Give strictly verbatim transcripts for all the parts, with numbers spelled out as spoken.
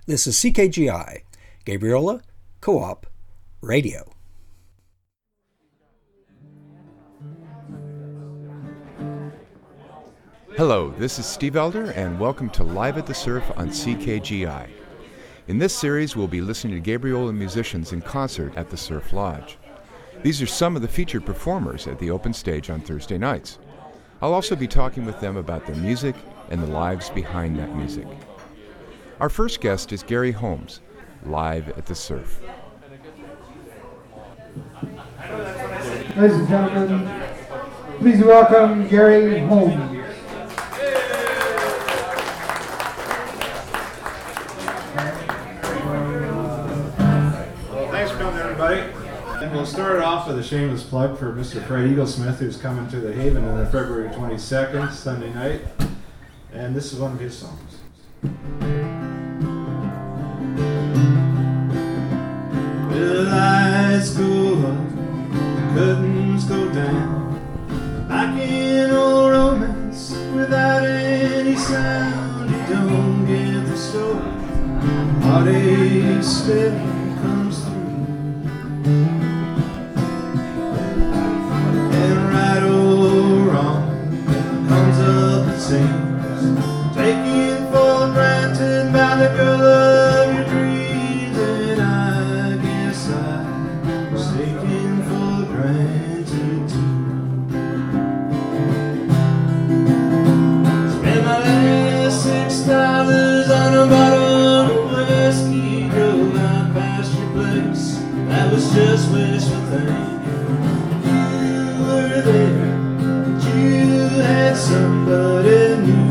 This is C K G I, Gabriola Co-op Radio. Hello, this is Steve Elder, and welcome to Live at the Surf on C K G I. In this series, we'll be listening to Gabriola musicians in concert at the Surf Lodge. These are some of the featured performers at the open stage on Thursday nights. I'll also be talking with them about their music and the lives behind that music. Our first guest is Gary Holmes, live at the Surf. Ladies and gentlemen, please welcome Gary Holmes. And we'll start off with a shameless plug for Mister Fred Eaglesmith, who's coming to the Haven on February twenty-second, Sunday night. And this is one of his songs. The lights go up, the curtains go down, like in old romance, without any sound. You don't get the story, heartache steady comes through. Taken for granted by the girl of your dreams, and I guess I was taken for granted too. Spent my last six dollars on a bottle of whiskey, drove out past your place. That was just wishful thinking. You were there, but you had somebody new.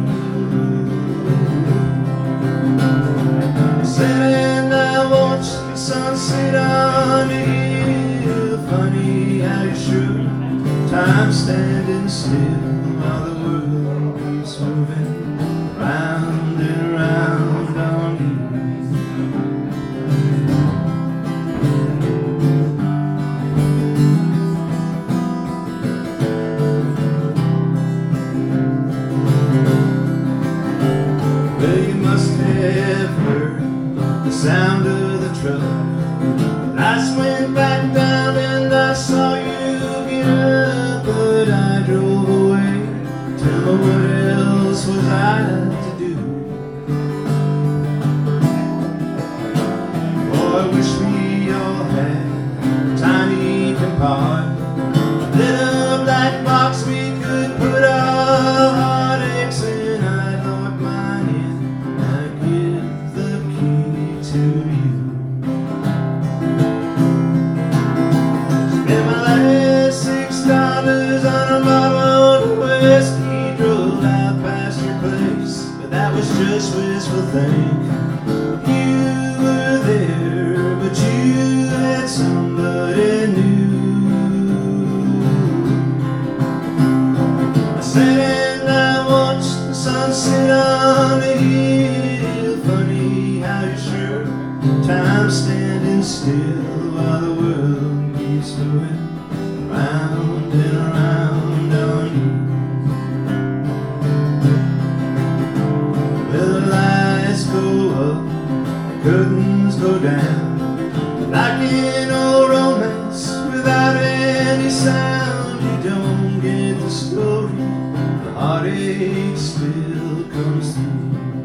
And I watched the sunset on the hill. Funny how you sure time standing still while the world keeps moving round and round on you. Well, you must have heard the sound of the truck. Lights went back down and I saw you get up, but I drove away. Tell me what else was I to do? Boy, I wish we all had a tiny compartment, a little black box we could put our heartaches in. I'd lock mine in, I'd give the key to you. Spent my last six dollars on a bottle of whiskey, drove out past your place, but that was just wishful thinking. You were there, but you had somebody new. I sat and I watched the sunset on the hill. Funny how you sure time standing still while the world keeps moving round and around on you. Well, the lights go up, the curtains go down, like in old romance, without any sound. You don't get the story, the heartache still comes through.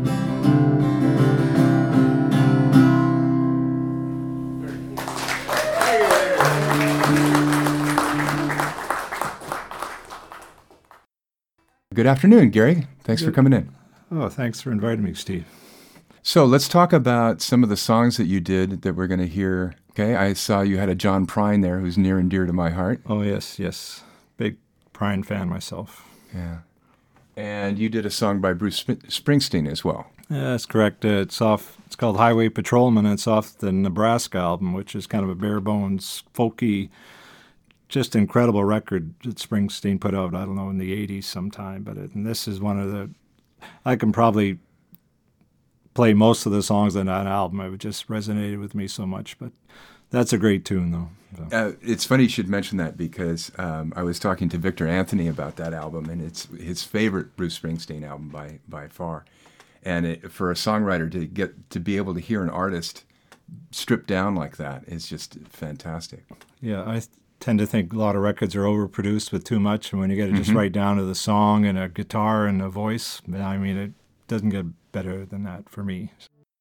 Good afternoon, Gary. Thanks Good. for coming in. Oh, thanks for inviting me, Steve. So let's talk about some of the songs that you did that we're going to hear. Okay, I saw you had a John Prine there who's near and dear to my heart. Oh, yes, yes. Big Prine fan myself. Yeah. And you did a song by Bruce Sp- Springsteen as well. Yeah, that's correct. Uh, it's off. It's called Highway Patrolman, and it's off the Nebraska album, which is kind of a bare bones, folky, just incredible record that Springsteen put out, I don't know, in the eighties sometime. But it, and this is one of the, I can probably play most of the songs on that album. It just resonated with me so much. But that's a great tune, though. So. Uh, it's funny you should mention that because um, I was talking to Victor Anthony about that album, and it's his favorite Bruce Springsteen album by, by far. And it, for a songwriter to get to be able to hear an artist stripped down like that is just fantastic. Yeah, I th- tend to think a lot of records are overproduced with too much, and when you get it just Mm-hmm. right down to the song and a guitar and a voice, I mean, it doesn't get better than that for me.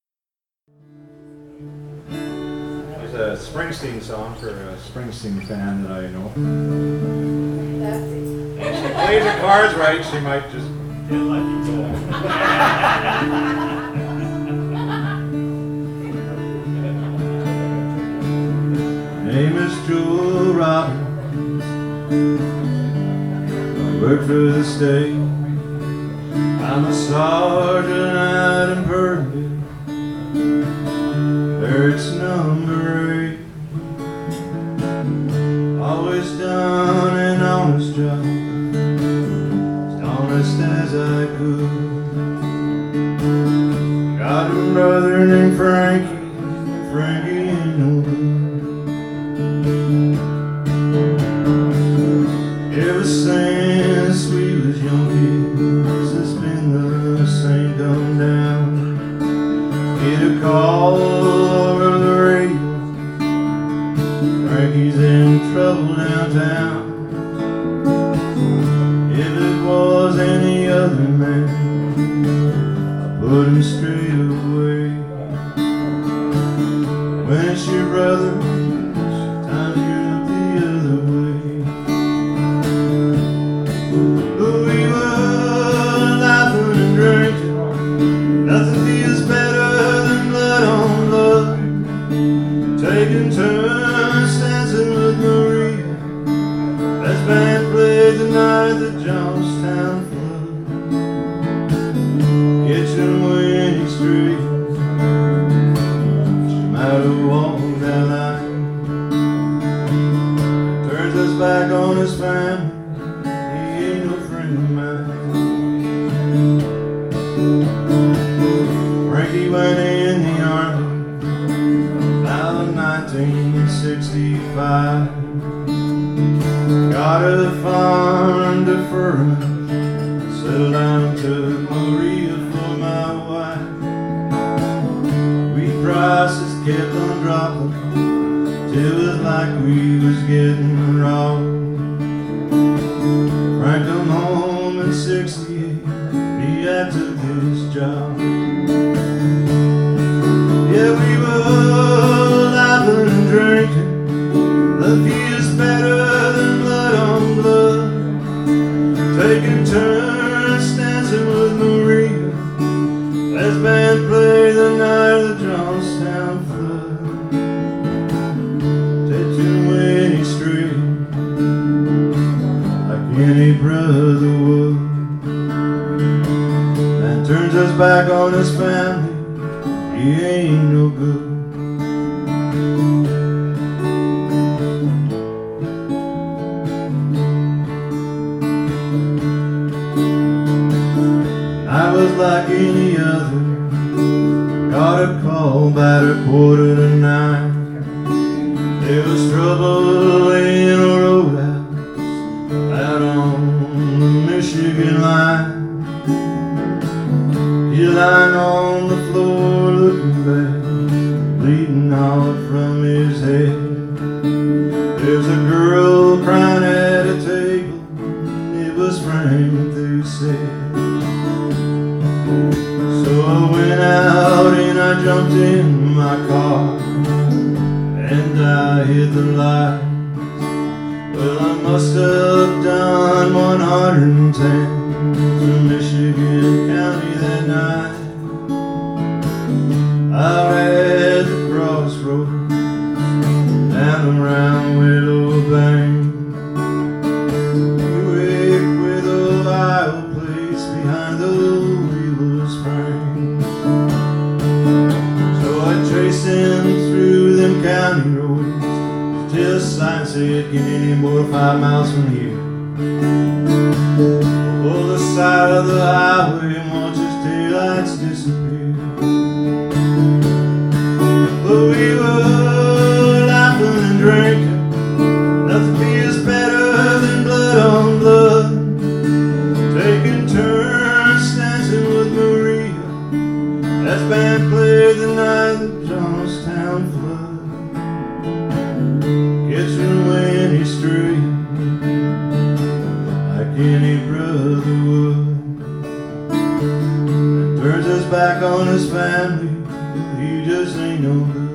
There's a Springsteen song for a Springsteen fan that I know. If she plays her cards right, she might just get lucky. Name is Joel Robbins. I work for the state. I'm a sergeant out in Permian. Barracks number eight. Always done an honest job, as honest as I could. Got a brother named Frankie. Frankie ain't no good. Ever since we was young kids, it's been the same come down. Get a call over the radio, Frankie's in trouble downtown. If it was any other man, I put him straight away. When it's your brother, sometimes you look the other way. But we were laughing and drinking. Nothing feels better than blood on blood. Taking turns dancing with Maria. Best band played the night the Johnstown flood. Kitchen Winnie Street. She might have walked that line. Turns us back on his family. He ain't no friend of mine. Frankie went in the army now in nineteen sixty-five. Got a farm deferment, settled down to Maria for my wife. Wheat prices kept on dropping till it was like we was getting robbed. Frank come home in sixty-eight, he had took his job. Yeah, we were laughing and drinking. Love feels better than blood on blood. Taking turns dancing with Maria. Last band played the night of the Johnstown flood. Touching Winnie Street like any brother would. Man turns us back on his family. He ain't no good. I was like any other. Got a call about a quarter to nine. There was trouble in a roadhouse out on the Michigan line. He lying on the floor looking back, bleeding out from his head. There's a girl crying at a table. It was Frank who said. So I went out and I jumped in my car and I hit the lights. Well, I must have done one hundred ten to Michigan County that night. Out at the crossroads down around Willow Bank. Buick with Ohio plates behind the wheel spring. So I traced him through them county roads till the sign said, "Get any more than five miles from here." Pull the side of the highway and watch his taillights disappear. But we were laughing and drinking. Nothing feels better than blood on blood. Taking turns dancing with Maria. any brother would. And turns his back on his family, he just ain't no good.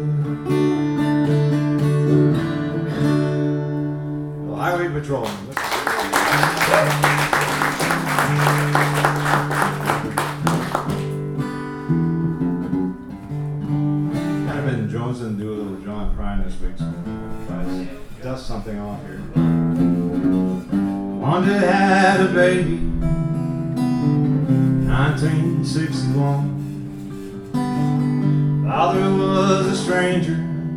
Well, Highway Patrolman. Kind of been jonesing to do a little John Prine this week, so try to dust something off here. Wanda had a baby, nineteen sixty-one. Father was a stranger,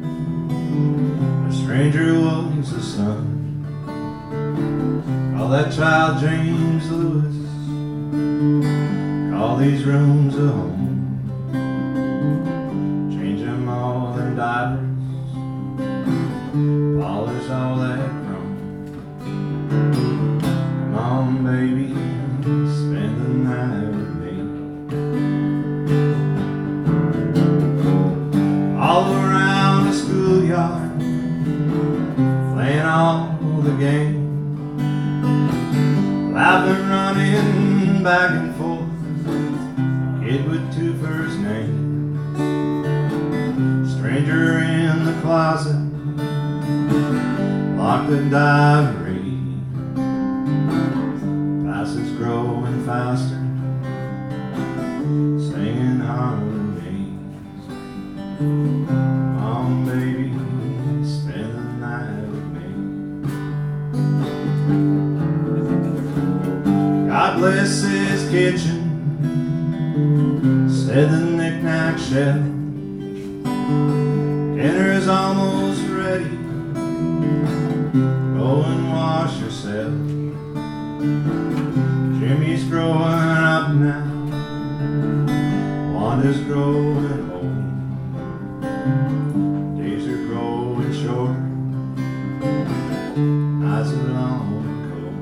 a stranger was the son. Call that child James Lewis, call these rooms a home. Change them all their diapers, polish all that chrome. Come on, baby, spend the night with me. All around the schoolyard, playing all the games, laughing, running back and forth, kid with two first names. Stranger in the closet, locked the diary. Passes growing faster, singing harmonies. Come on, baby, spend the night with me. God bless his kitchen, said the knick-knack chef. Dinner's almost ready, go and wash yourself. Jimmy's growing up now, Wanda's growing old. Days are growing shorter, nights are long and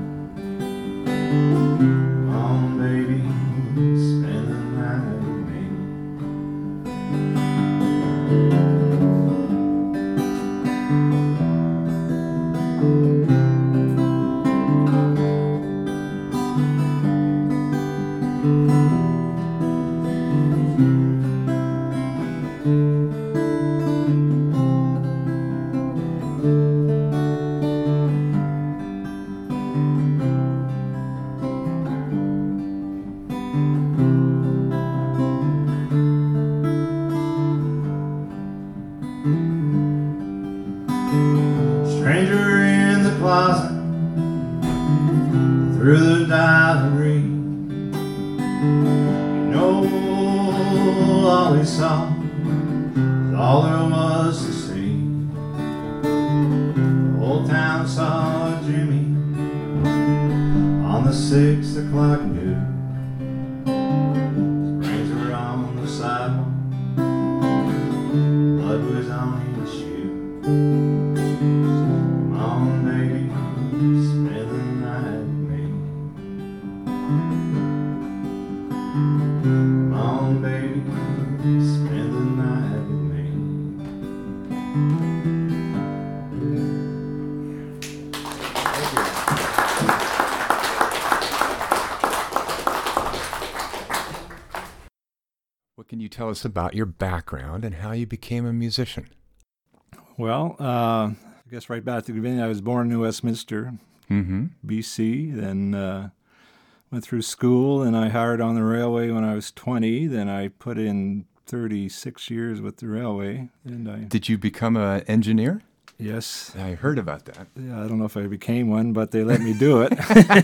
cold. Come on, baby, spend the night with me. Stranger in the closet, through the diary. You know, all he saw was all there was to see. The whole town saw Jimmy on the six o'clock news. His brains were on the sidewalk, blood was on his shoe. Come on, baby, spend the night with me. Come on, baby, spend the night with me. What can you tell us about your background and how you became a musician? Well, uh, I guess right back to the beginning, I was born in Westminster, Mm-hmm. B C, then uh, went through school, and I hired on the railway when I was twenty. Then I put in thirty-six years with the railway, and I... Did you become an engineer? Yes. I heard about that. Yeah, I don't know if I became one, but they let me do it.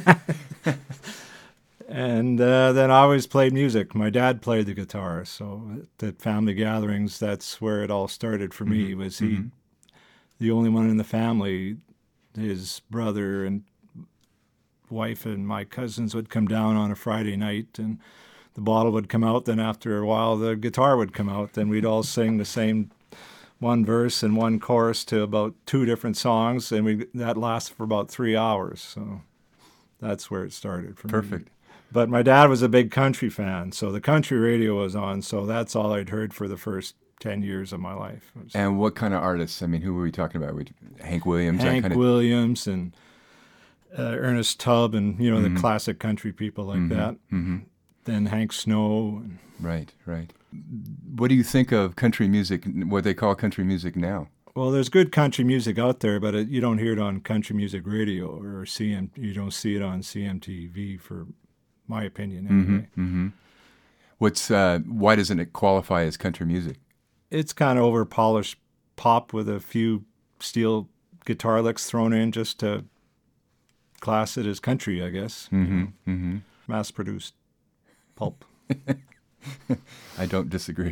And uh, then I always played music. My dad played the guitar, so at family gatherings, that's where it all started for me. Mm-hmm. Was he Mm-hmm. the only one in the family? His brother and wife and my cousins would come down on a Friday night, and the bottle would come out. Then after a while, the guitar would come out. Then we'd all sing the same one verse and one chorus to about two different songs, and we that lasted for about three hours. So that's where it started for me. Perfect. But my dad was a big country fan, so the country radio was on, so that's all I'd heard for the first ten years of my life. It was And what kind of artists? I mean, who were we talking about? We, Hank Williams, that Hank kind of... Williams and uh, Ernest Tubb and, you know, Mhm. the classic country people like Mhm. that. Mhm. Then Hank Snow. And Right, right. What do you think of country music, what they call country music now? well, there's good country music out there, but it, you don't hear it on country music radio or C M. You don't see it on C M T V, for my opinion, anyway. Mm-hmm. What's uh, why doesn't it qualify as country music? It's kind of over polished pop with a few steel guitar licks thrown in just to class it as country, I guess. Mm-hmm. Mm-hmm. Mass produced pulp. I don't disagree.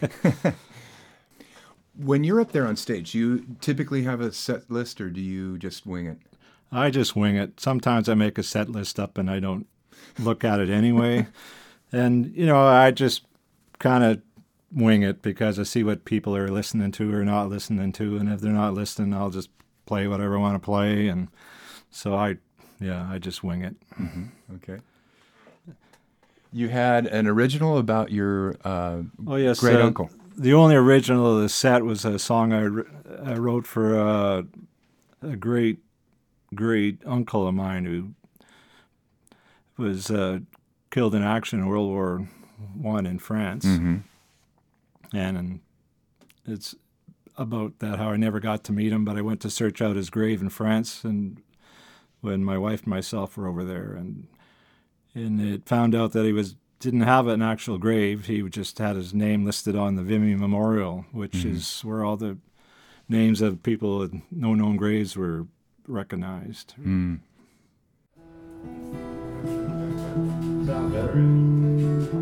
When you're up there on stage, do you typically have a set list, or do you just wing it? I just wing it. Sometimes I make a set list up and I don't look at it anyway. And, you know, I just kind of wing it because I see what people are listening to or not listening to. And if they're not listening, I'll just play whatever I want to play. And so I, yeah, I just wing it. Mm-hmm. Okay. You had an original about your uh, Oh, yes. great uh, uncle. The only original of the set was a song I, I wrote for uh, a great, great uncle of mine who was uh, killed in action in World War One in France. Mm-hmm. And, and it's about that, how I never got to meet him, but I went to search out his grave in France, and when my wife and myself were over there, and and it found out that he was didn't have an actual grave. He just had his name listed on the Vimy Memorial, which Mm-hmm. is where all the names of people with no known graves were recognized. Mm. Sound better.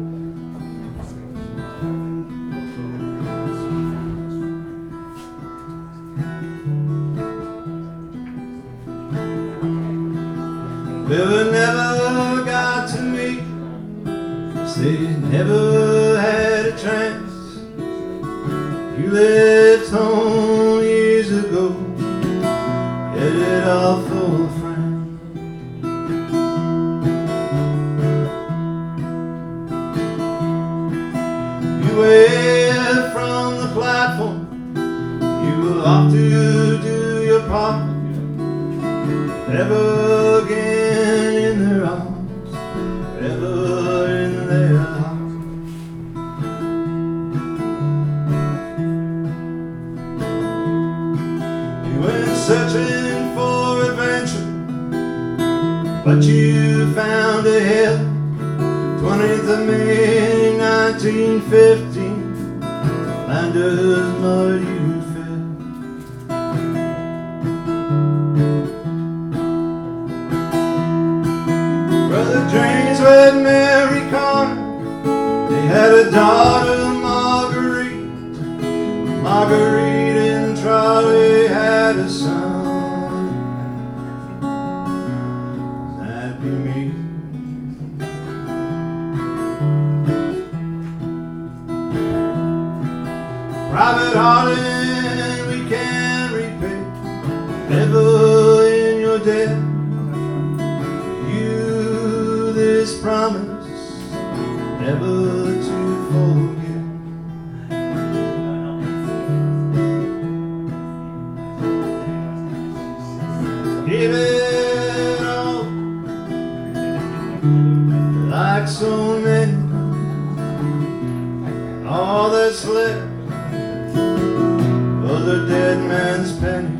Never, never got to meet. Say you never had a chance. You left home years ago, headed off for France. You waved from the platform. You were off to do your part. Never again in their arms, ever in their hearts. You went searching for adventure, but you found a hell. twentieth of May, nineteen fifteen, Landers mud you fell. Brother James wed Mary Connor. They had a daughter, Marguerite. Marguerite and Charlie had a son. That'd be me. Private Harlan, we can repay, never in your debt. You this promise, never to forget. Give it all, like so many, all that's left of the dead man's penny.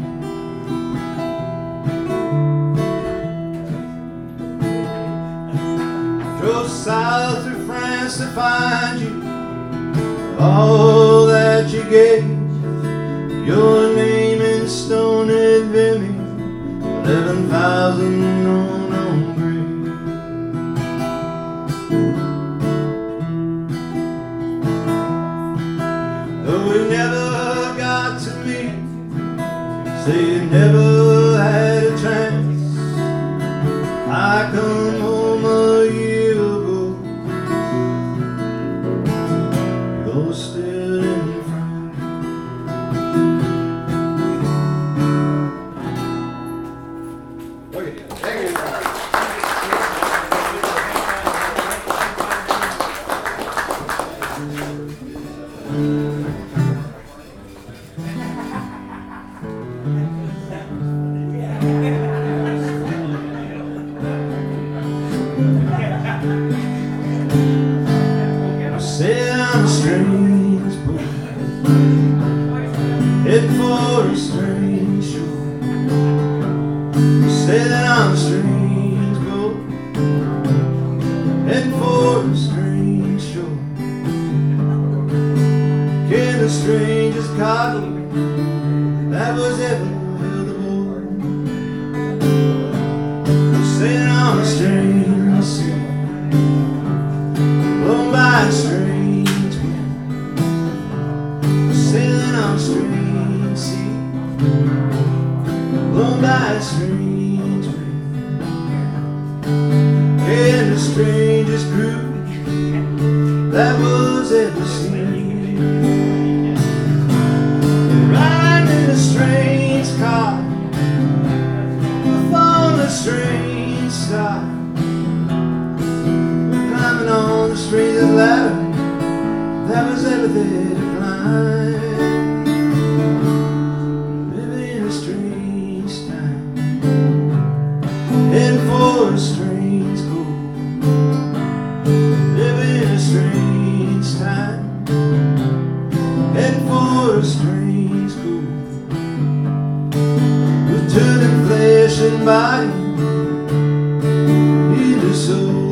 Drove south through France to find you, all that you gave, your name in stone at Vimy, eleven thousand unknown graves. Though we never got to meet, say you never had a chance, I come home a year ago, you're still in France. Okay, thank you. head for a strange shore, sailing on a strange boat, head for a strange shore, carrying the strangest cargo that was ever held aboard, sailing on a strange sea, blown by a strange wind, sailing on a strange sea, blown by a strange wind, in the strangest group that was ever seen, riding in a strange car, upon a strange star, climbing on the strangest ladder that was ever there to climb, living in a strange time, heading for a strange goal, living in a strange time, heading for a strange goal, returning flesh and body into soul.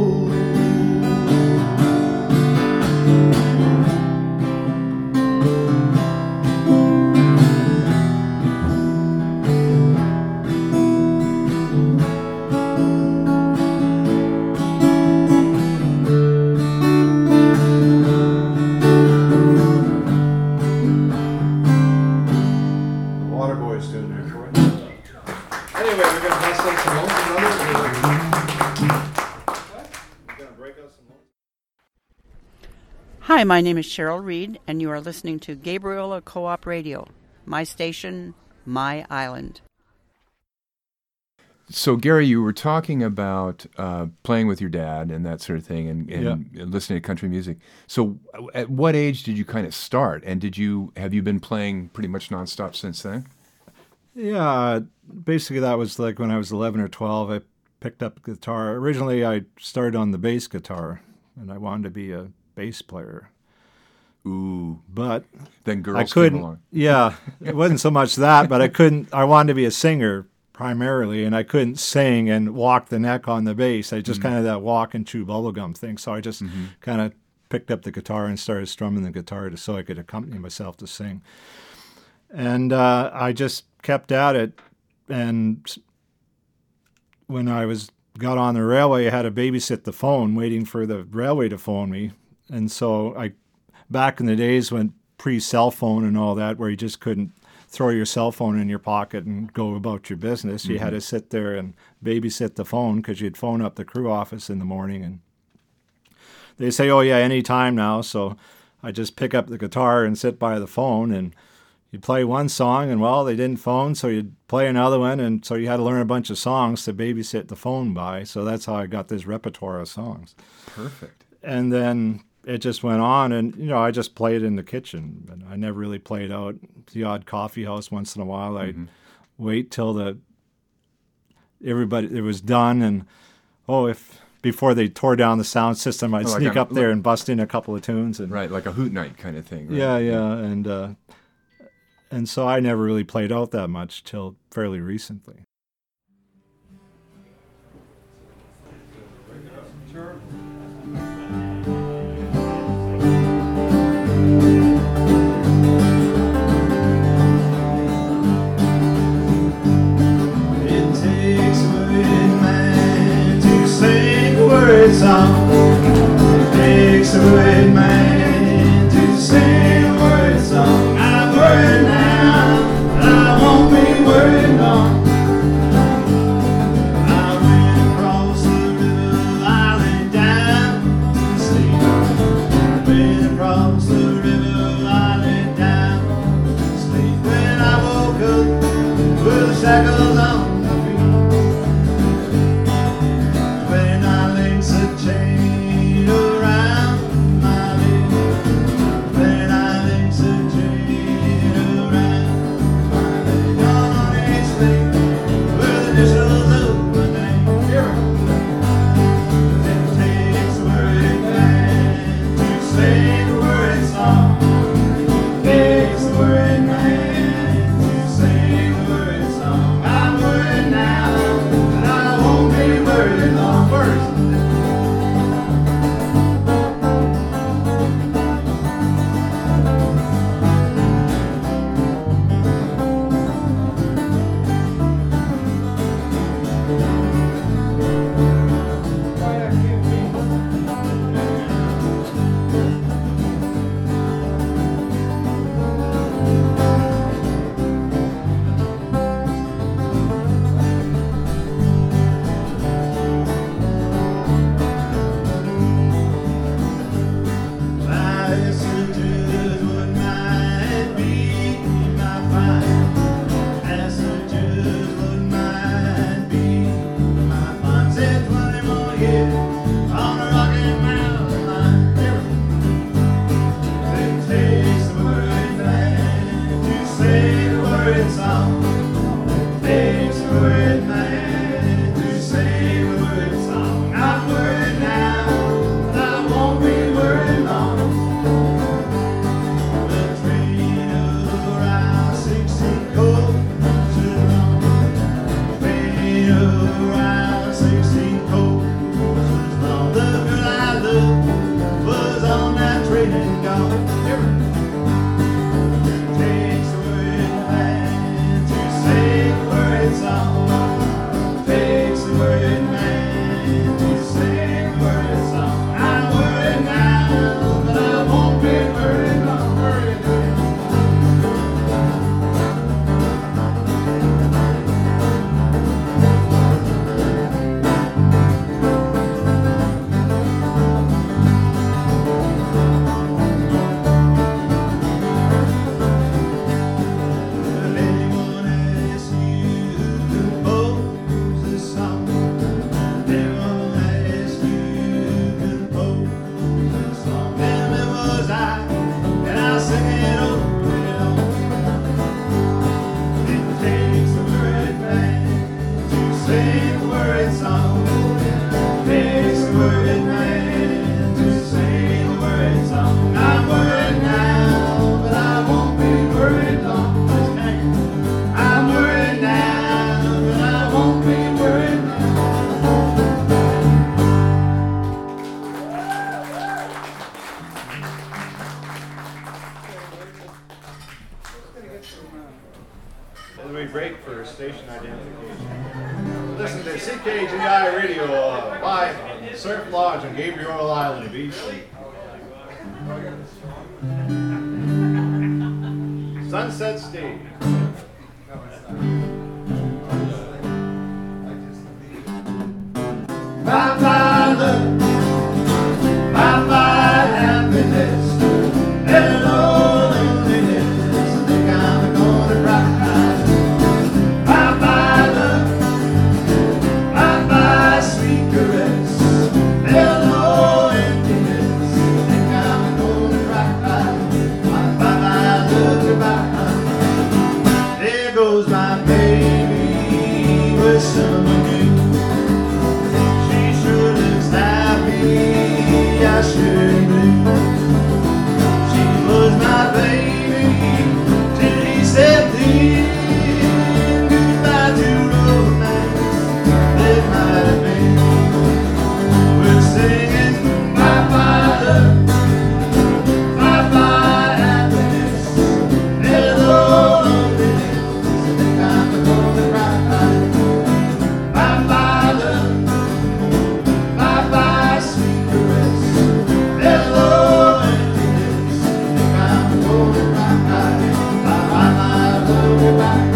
Hi, my name is Cheryl Reed, and you are listening to Gabriola Co-op Radio, my station, my island. So, Gary, you were talking about uh, playing with your dad and that sort of thing, and, and yeah. listening to country music. So, at what age did you kind of start? And did you have you been playing pretty much nonstop since then? Yeah, basically that was like when I was eleven or twelve. I picked up guitar. Originally, I started on the bass guitar, and I wanted to be a bass player. Ooh, but then girls I couldn't, came along. Yeah, it wasn't so much that, but I couldn't. I wanted to be a singer primarily, and I couldn't sing and walk the neck on the bass. I just mm-hmm. kind of that walk and chew bubblegum thing. So I just mm-hmm. kind of picked up the guitar and started strumming the guitar to, so I could accompany myself to sing. And uh, I just kept at it. And when I was got on the railway, I had to babysit the phone, waiting for the railway to phone me. And so I, back in the days when pre-cell phone and all that, where you just couldn't throw your cell phone in your pocket and go about your business, mm-hmm. you had to sit there and babysit the phone because you'd phone up the crew office in the morning. And they say, oh, yeah, any time now. So I just pick up the guitar and sit by the phone, and you'd play one song, and, well, they didn't phone, so you'd play another one, and so you had to learn a bunch of songs to babysit the phone by. So that's how I got this repertoire of songs. Perfect. And then it just went on, and, you know, I just played in the kitchen. And I never really played out the odd coffee house. Once in a while. I'd mm-hmm. wait till the everybody it was done, and, oh, if before they tore down the sound system, I'd oh, sneak like a, up there and bust in a couple of tunes. And, right, like a hoot night kind of thing. Right? Yeah, yeah, and uh, and so I never really played out that much till fairly recently. Sure. Song. It takes a great man to sing a word song. I'm worried now, but I won't be worried long. As we break for station identification. Listen to C K G I Radio uh, live on Surf Lodge on Gabriola Island, B C. Sunset Stage. Bye-bye love, bye-bye happiness, hello loneliness, I think I'm gonna cry. Bye-bye love, bye-bye sweet caress, hello emptiness, I think I'm gonna cry. Bye-bye love, goodbye. There goes my baby with someone new. I should be. She was my baby till he said please goodbye to romance. It might have been. We're singing bye-bye love, bye-bye happiness, hello loneliness. I think I'm gonna cry. Bye-bye love, bye-bye sweet caress. Hello, emptiness. Think I'm going back. I love you back.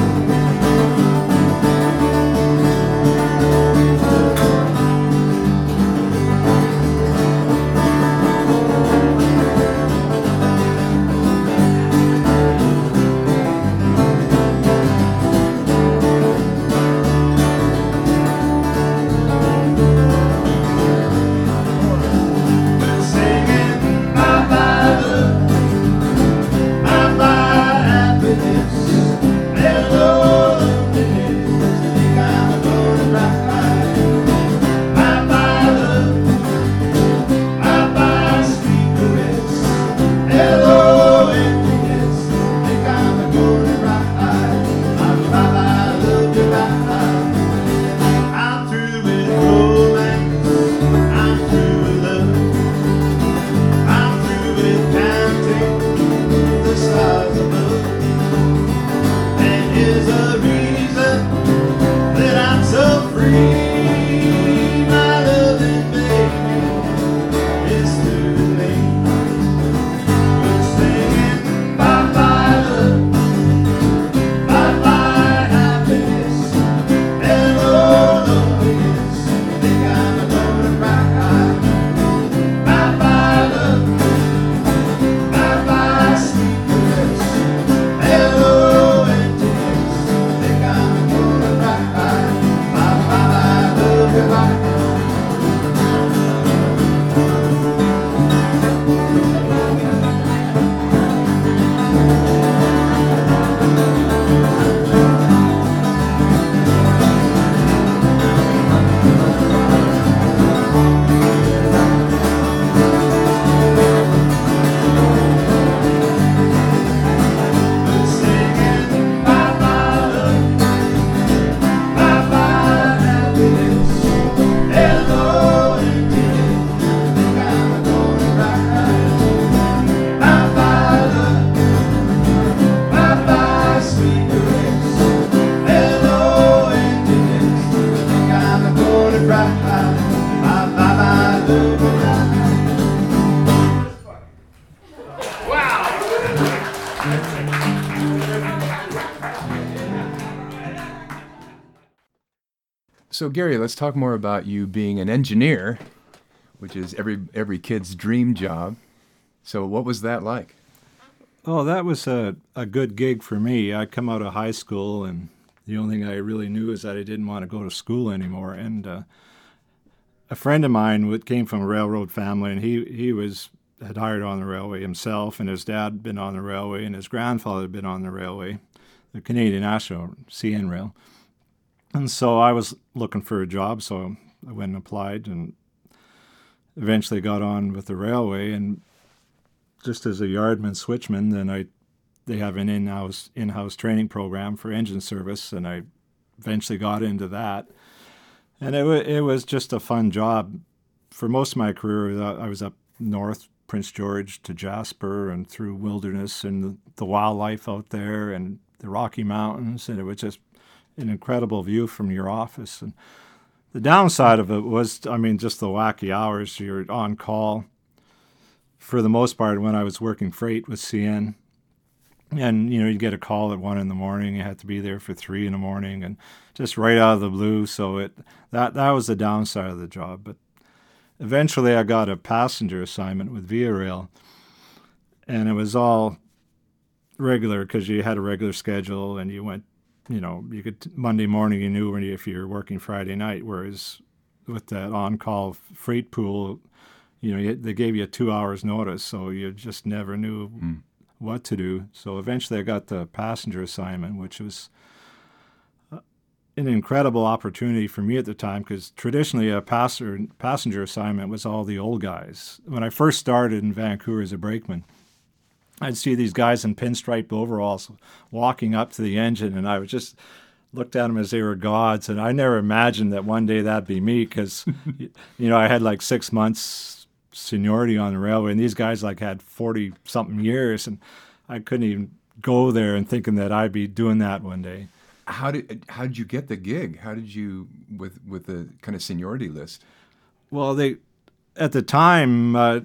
So Gary, let's talk more about you being an engineer, which is every every kid's dream job. So what was that like? Oh, that was a, a good gig for me. I come out of high school, and the only thing I really knew is that I didn't want to go to school anymore. And uh, a friend of mine would, came from a railroad family, and he, he was had hired on the railway himself, and his dad had been on the railway, and his grandfather had been on the railway, the Canadian National, C N Rail. And so I was looking for a job, so I went and applied and eventually got on with the railway. And just as a yardman switchman, then I they have an in-house in-house training program for engine service, and I eventually got into that. And it, w- it was just a fun job. For most of my career, I was up north, Prince George to Jasper and through wilderness and the, the wildlife out there and the Rocky Mountains, and it was just an incredible view from your office. And the downside of it was, I mean, just the wacky hours. You're on call for the most part when I was working freight with C N. And, you know, you'd get a call at one in the morning. You had to be there for three in the morning and just right out of the blue. So it that, that was the downside of the job. But eventually I got a passenger assignment with Via Rail, and it was all regular because you had a regular schedule and you went, you know, you could Monday morning you knew when you, if you were working Friday night, whereas with that on-call freight pool, you know, you, they gave you two hours notice, so you just never knew mm. what to do. So eventually I got the passenger assignment, which was an incredible opportunity for me at the time because traditionally a passenger, passenger assignment was all the old guys. When I first started in Vancouver as a brakeman, I'd see these guys in pinstriped overalls walking up to the engine, and I would just looked at them as they were gods. And I never imagined that one day that'd be me because, you know, I had like six months seniority on the railway, and these guys like had forty something years, and I couldn't even go there and thinking that I'd be doing that one day. How did how did you get the gig? How did you with with the kind of seniority list? Well, they at the time uh,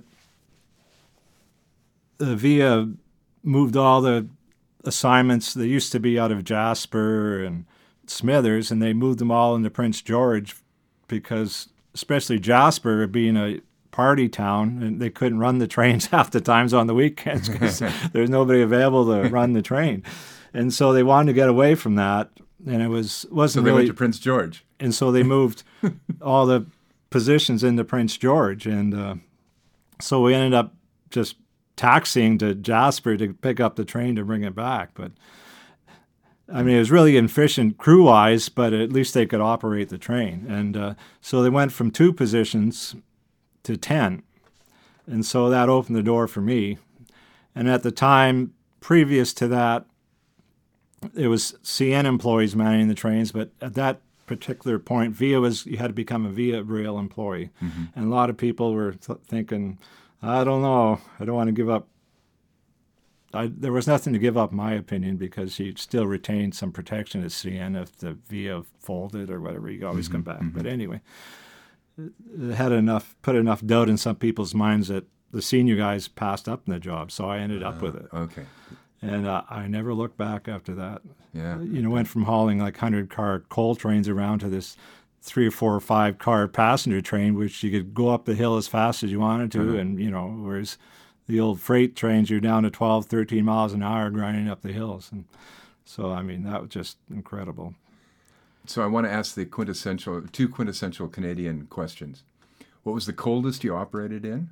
the Via moved all the assignments. They used to be out of Jasper and Smithers, and they moved them all into Prince George because, especially Jasper being a party town, and they couldn't run the trains half the times on the weekends because there's nobody available to run the train, and so they wanted to get away from that. And it was wasn't so they really went to Prince George, and so they moved all the positions into Prince George, and uh, so we ended up just taxiing to Jasper to pick up the train to bring it back. But I mean, it was really inefficient crew-wise, but at least they could operate the train, and uh, so they went from two positions to ten. And so that opened the door for me. And at the time, previous to that, it was C N employees manning the trains, but at that particular point, Via was, you had to become a Via Rail employee. Mm-hmm. And a lot of people were th- thinking, I don't know, I don't want to give up. I, there was nothing to give up, in my opinion, because you still retained some protection at C N if the Via folded or whatever, you always mm-hmm. come back. Mm-hmm. But anyway, it had enough, put enough doubt in some people's minds that the senior guys passed up in the job, so I ended up uh, with it. Okay. And uh, I never looked back after that. Yeah. You know, went from hauling like hundred-car coal trains around to this three or four or five-car passenger train, which you could go up the hill as fast as you wanted to, uh-huh. and, you know, whereas the old freight trains, you're down to twelve, thirteen miles an hour grinding up the hills. And so, I mean, that was just incredible. So I want to ask the quintessential, two quintessential Canadian questions. What was the coldest you operated in?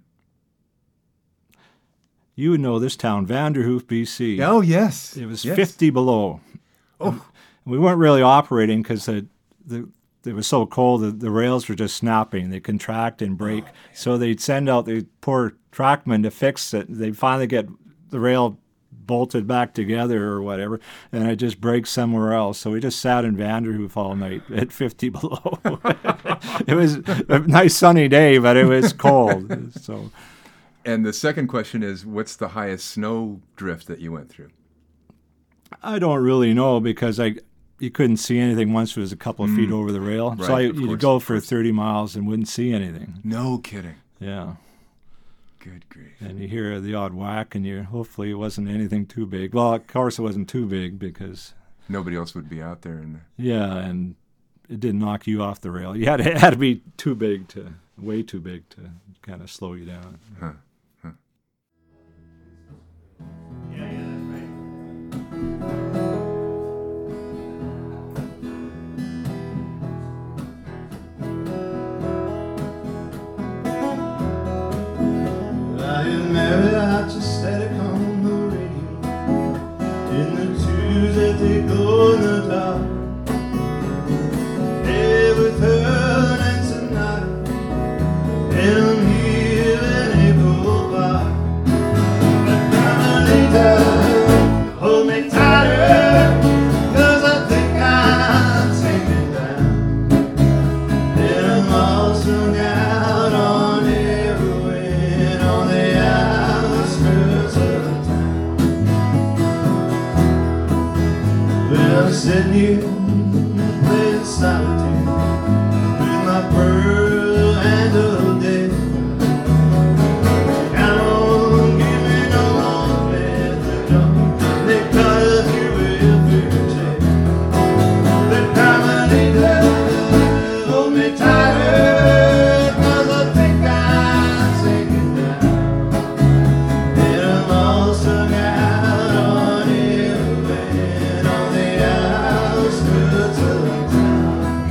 You would know this town, Vanderhoof, B C. Oh, yes. It was yes. fifty below. Oh. And we weren't really operating because the, the, it was so cold that the rails were just snapping. They contract and break. Oh, so they'd send out the poor trackmen to fix it. They'd finally get the rail bolted back together or whatever, and it just breaks somewhere else. So we just sat in Vanderhoof all night at fifty below. It was a nice sunny day, but it was cold. So. And the second question is, what's the highest snow drift that you went through? I don't really know because I you couldn't see anything once it was a couple of mm. feet over the rail. Right, so I, you'd course, go for thirty miles and wouldn't see anything. No kidding. Yeah. Good grief. And you hear the odd whack, and you hopefully it wasn't anything too big. Well, of course it wasn't too big because nobody else would be out there. In the... Yeah, and it didn't knock you off the rail. You had it had to be too big to, way too big to kind of slow you down. Huh. Huh. Yeah, yeah, that's right. I am married, I just let it come on the radio. In the twos that they go in the dark. Hey, with her and tonight. And I'm here in April Park. Later, hold me tighter, 'cause I think I'm taking down. And I'm all strung out on heroin on the outskirts of town. I'm sitting here playing solitaire with my pearl and a day. Come on, give me no more bad don't they cut up your welfare check. The Carmelita hold me tighter, 'cause I think I'm sinking down, and I'm all strung out on you and on the outskirts of town.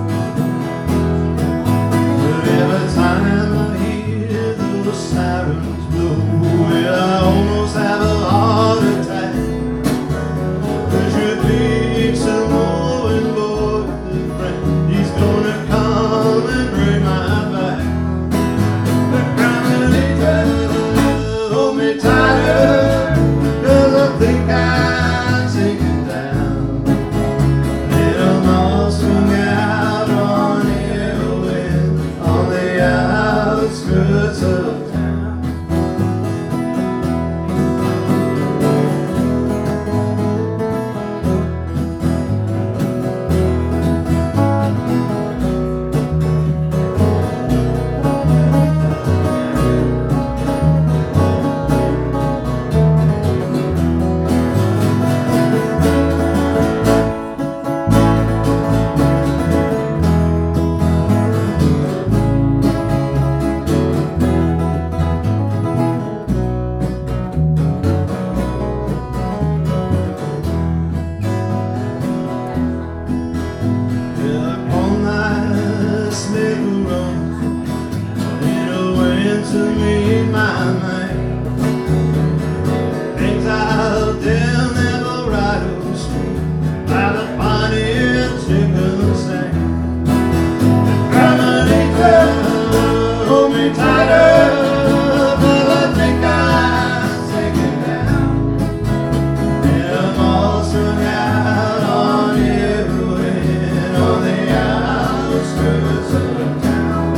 But every time I hear those sirens blow, well, I almost have a heart attack. 'Cause you're big some more and boy, friend, he's gonna come and bring my back. The Carmelita hold me tighter, 'cause I think I'm sinking down, and I'm all strung out on you and on the outskirts of town. Upon my slave run, you know when to meet my man. Things out there never right on street by the pony and chicken stand. Carmelita, hold me tighter, 'cause I think I'm sinking down, and I'm all strung out on you and on the outskirts of town.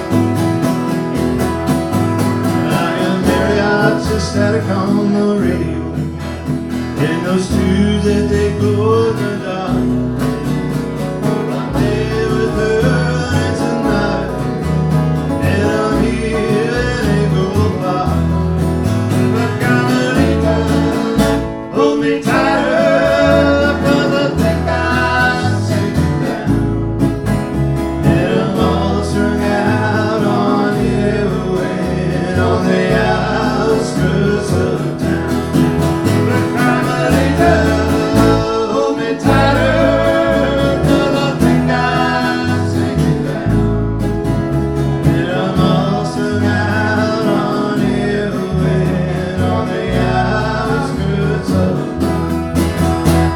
I am mariachi static on the radio, and those tunes that they go in the dark. I'm there with her and tonight, and I'm here and ain't go far. But Carmelita, hold me tighter, 'cause I think I'm sinking down, and I'm all strung out on you and on the outskirts of town. But Carmelita, hold me tighter, 'cause I think I'm sinking down, and I'm all strung out on you and on the outskirts of town.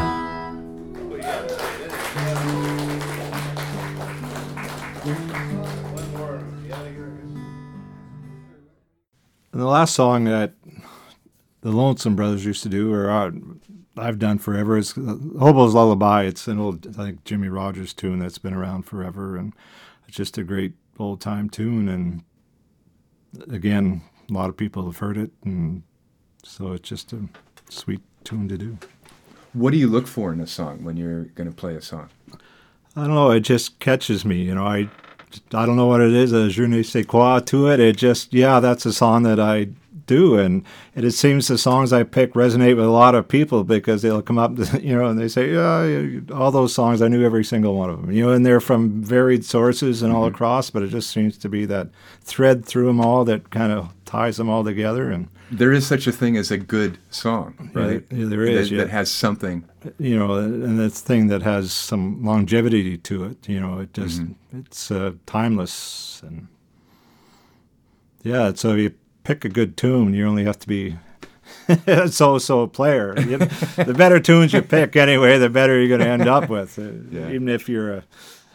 And the last song that the Lonesome Brothers used to do, or uh, I've done forever, is Hobo's Lullaby. It's an old, I think, Jimmy Rogers tune that's been around forever, and it's just a great old-time tune. And again, a lot of people have heard it, and so it's just a sweet tune to do. What do you look for in a song when you're going to play a song? I don't know. It just catches me. You know, I, I don't know what it is. A je ne sais quoi to it. It just, yeah, that's a song that I do, and, and it seems the songs I pick resonate with a lot of people because they'll come up, to, you know, and they say, yeah, all those songs, I knew every single one of them. You know, and they're from varied sources and all mm-hmm. across, but it just seems to be that thread through them all that kind of ties them all together. And there is such a thing as a good song, right? Yeah, there is. That, yeah. that has something. You know, and that's thing that has some longevity to it. You know, it just, mm-hmm. it's uh, timeless. And yeah, so you pick a good tune, you only have to be so-so player. You, the better tunes you pick anyway, the better you're going to end up with. Yeah. Even if you're a,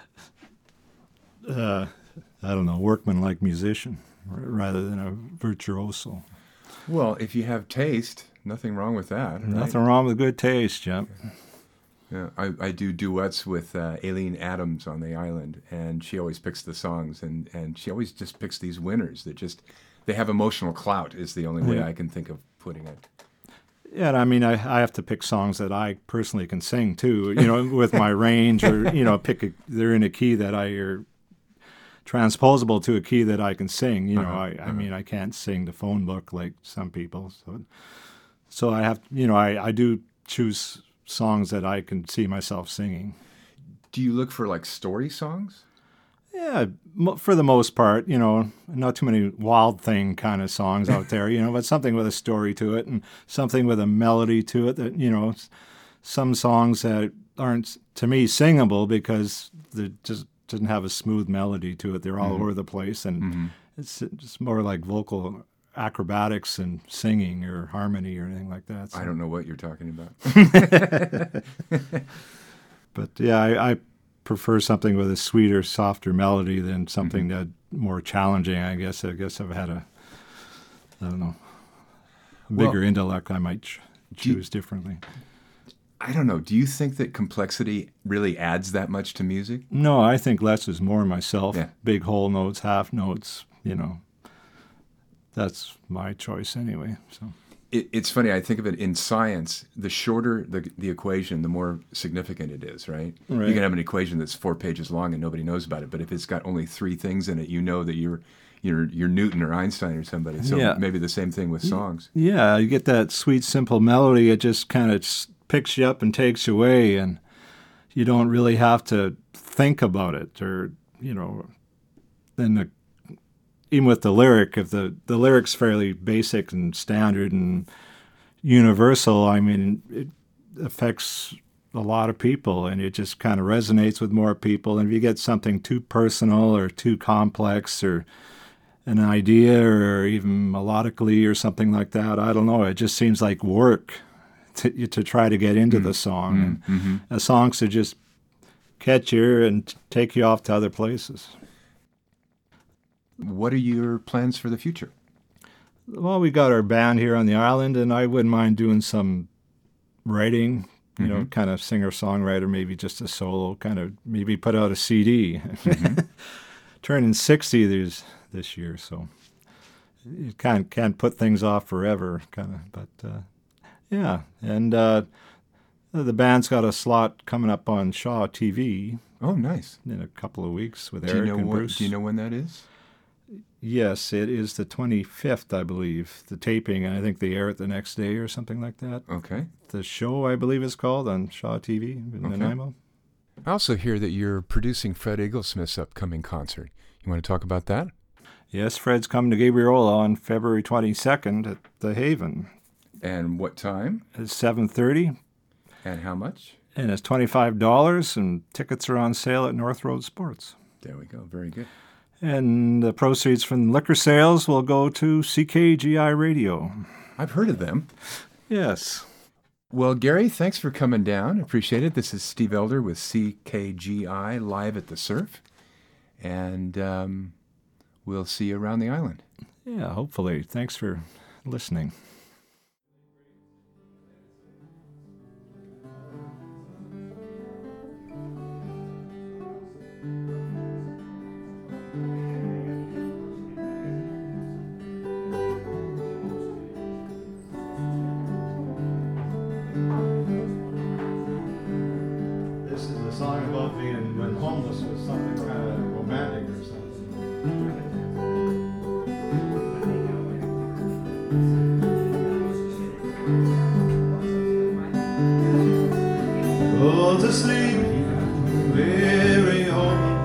uh, I don't know, workman-like musician rather than a virtuoso. Well, if you have taste, nothing wrong with that. Right? Nothing wrong with good taste, Jim. Yeah, I, I do duets with uh, Aileen Adams on the island, and she always picks the songs, and, and she always just picks these winners that just, they have emotional clout is the only way yeah. I can think of putting it. Yeah, and I mean, I, I have to pick songs that I personally can sing too, you know, with my range, or, you know, pick a, they're in a key that I are transposable to a key that I can sing. You know, Uh-huh, I, I uh-huh. mean, I can't sing the phone book like some people. So, so I have, you know, I, I do choose songs that I can see myself singing. Do you look for like story songs? Yeah, mo- for the most part, you know, not too many Wild Thing kind of songs out there, you know, but something with a story to it and something with a melody to it that, you know, s- some songs that aren't, to me, singable because they just doesn't have a smooth melody to it. They're all Mhm. over the place, and Mhm. it's just more like vocal acrobatics and singing or harmony or anything like that. So. I don't know what you're talking about. But yeah, I, I prefer something with a sweeter, softer melody than something Mhm. that more challenging. I guess. I guess I've had a, I don't know, a Well, bigger intellect. I might ch- do you- choose differently. I don't know. Do you think that complexity really adds that much to music? No, I think less is more myself. Yeah. Big whole notes, half notes. You know, that's my choice anyway. So. It, it's funny. I think of it in science. The shorter the the equation, the more significant it is. Right? Right. You can have an equation that's four pages long and nobody knows about it. But if it's got only three things in it, you know that you're you're you're Newton or Einstein or somebody. So Yeah. maybe the same thing with songs. Yeah, you get that sweet, simple melody. It just kind of picks you up and takes you away, and you don't really have to think about it, or you know. Then the even with the lyric, if the the lyric's fairly basic and standard and universal, I mean, it affects a lot of people, and it just kind of resonates with more people. And if you get something too personal or too complex, or an idea, or even melodically or something like that, I don't know. It just seems like work to to try to get into the song. And Mm-hmm. a song should just catch you and t- take you off to other places. What are your plans for the future? Well, we got our band here on the island, and I wouldn't mind doing some writing, you know, Mhm. kind of singer-songwriter, maybe just a solo, kind of maybe put out a C D. Mhm. Turning sixty this, this year, so you can't, can't put things off forever, kind of. But, uh, yeah, and uh, the band's got a slot coming up on Shaw T V Oh, nice. in a couple of weeks with Do you Eric know and what, Bruce. Do you know when that is? Yes, it is the twenty-fifth, I believe, the taping, and I think they air it the next day or something like that. Okay. The show, I believe, is called on Shaw T V in Okay. Nanaimo. I also hear that you're producing Fred Igglesmith's upcoming concert. You want to talk about that? Yes, Fred's coming to Gabriola on February twenty-second at the Haven. And what time? It's seven thirty, And how much? and it's twenty-five dollars, and tickets are on sale at North Road Sports. There we go. Very good. And the proceeds from liquor sales will go to C K G I Radio. I've heard of them. Yes. Well, Gary, thanks for coming down. Appreciate it. This is Steve Elder with C K G I Live at the Surf. And um, we'll see you around the island. Yeah, hopefully. Thanks for listening. This is a song about being when homeless was something kind of romantic or something. Go to sleep, weary home.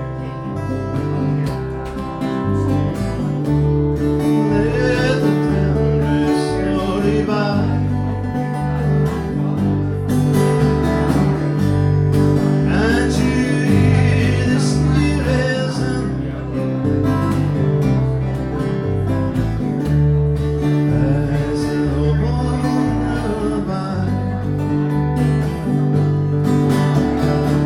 Let the town drift slowly by. And you hear the sleep rhythm as the old lullaby.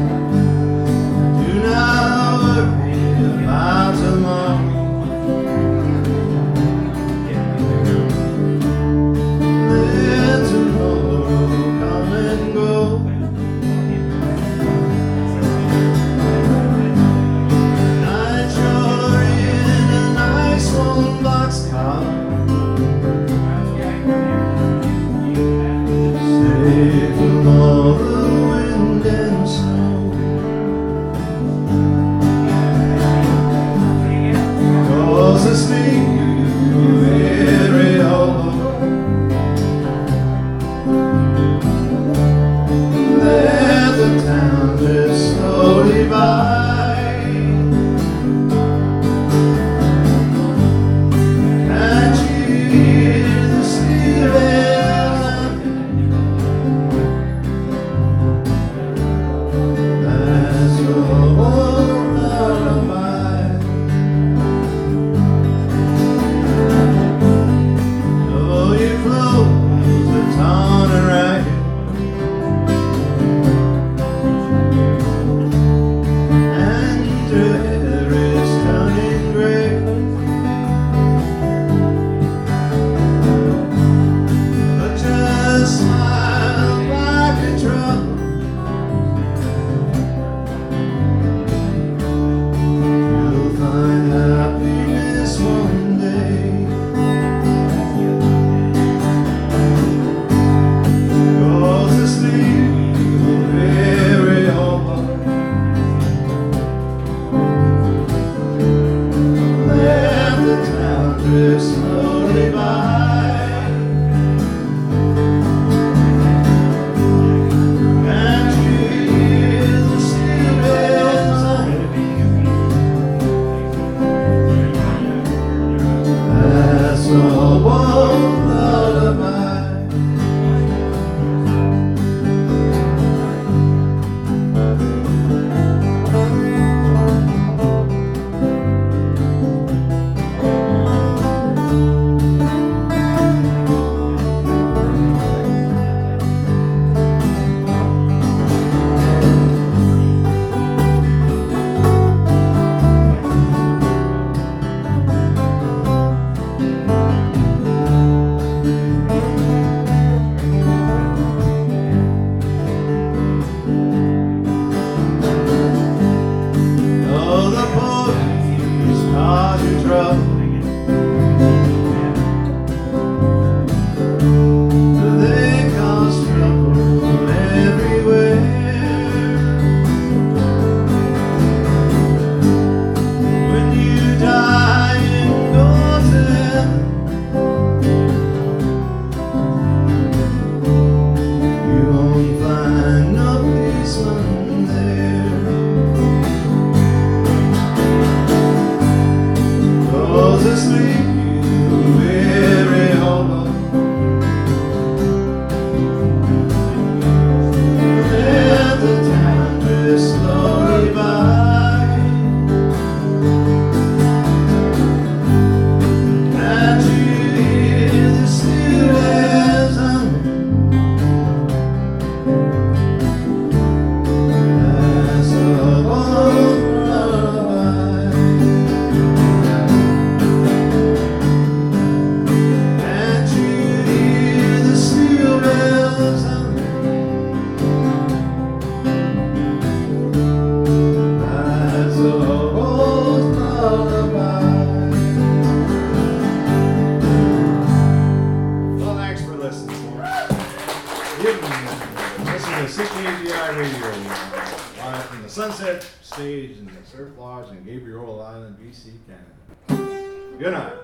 to C K G I Radio, live from the Sunset Stage in the Surf Lodge in Gabriola Island, B C, Canada. Good night.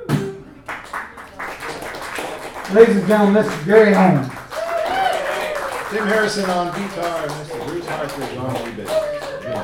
Ladies and gentlemen, Mister Gary Holmes. Tim Harrison on guitar and Mister Bruce Hartridge on lead bass. Good night.